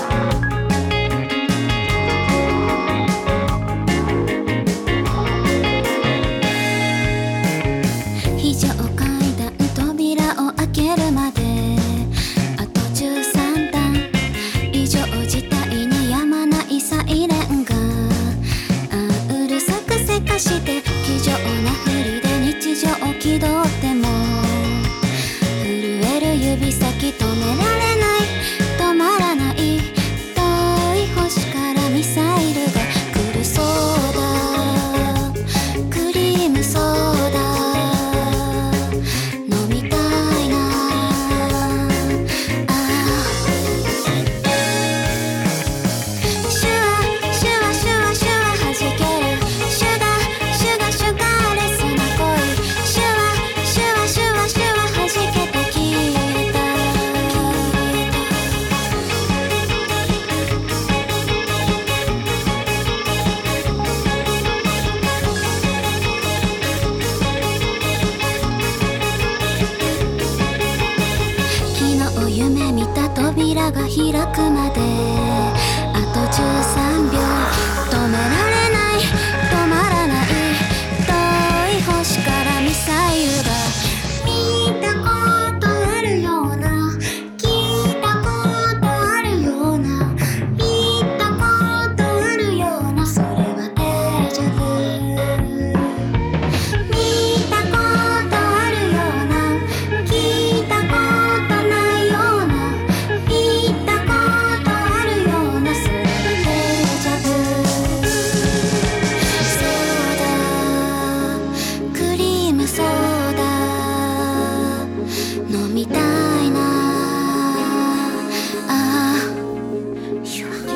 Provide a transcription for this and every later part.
非常階段扉を開けるまであと13段、異常事態に止まないサイレンがうるさくせかして気丈なふりで日常気取っても震える指先止められない、止まらない、遠い星からミサイルが来るそうだ、クリームソーダ飲みたいなあ。シュワシュワシュワシュワ弾けるシュガシュガシュガーレスな恋、シュワシュワシュワシュワ弾けて消えた。昨日夢見た扉が開くまであと13秒、止められない、止まらない、遠い星からミサイルが見たことあるような、聞いたことあるような、見たことあるような、それはデジャブ。見たことあるような、聞いたことないような、言ったことあるような、それはデジャブ。そうだ、クリームソーダ飲みたいなあ。シュワ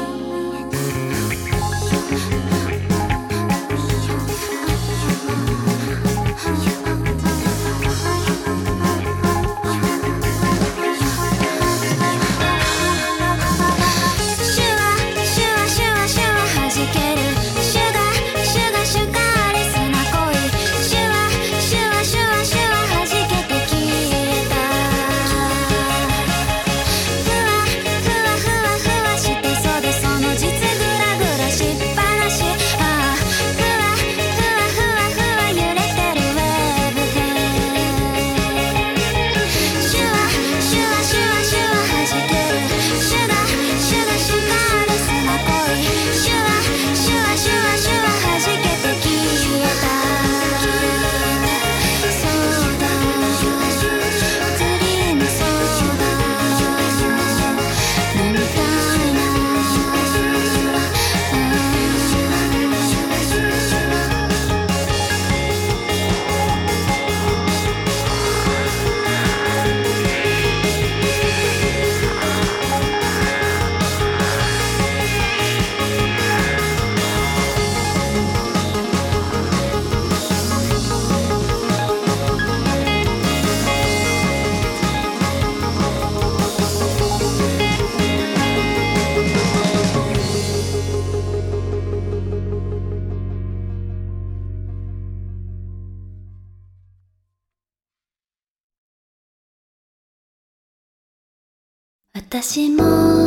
シュワシュワシュワシュワ弾けるシュガシュガシュガーレスな恋、シュワシュワシュワシュワ弾けて消えた。ふわふわふわふわして袖その実グラグラしっぱなし、ああふわふわふわふわ揺れてるウェーブヘイ、シュワシュワシュワシュワ弾けるシュガシュガシュガーレスな恋、シュワシュワシュワシュワ弾けて消えた。そうだ、クリームソーダ飲みたいな私も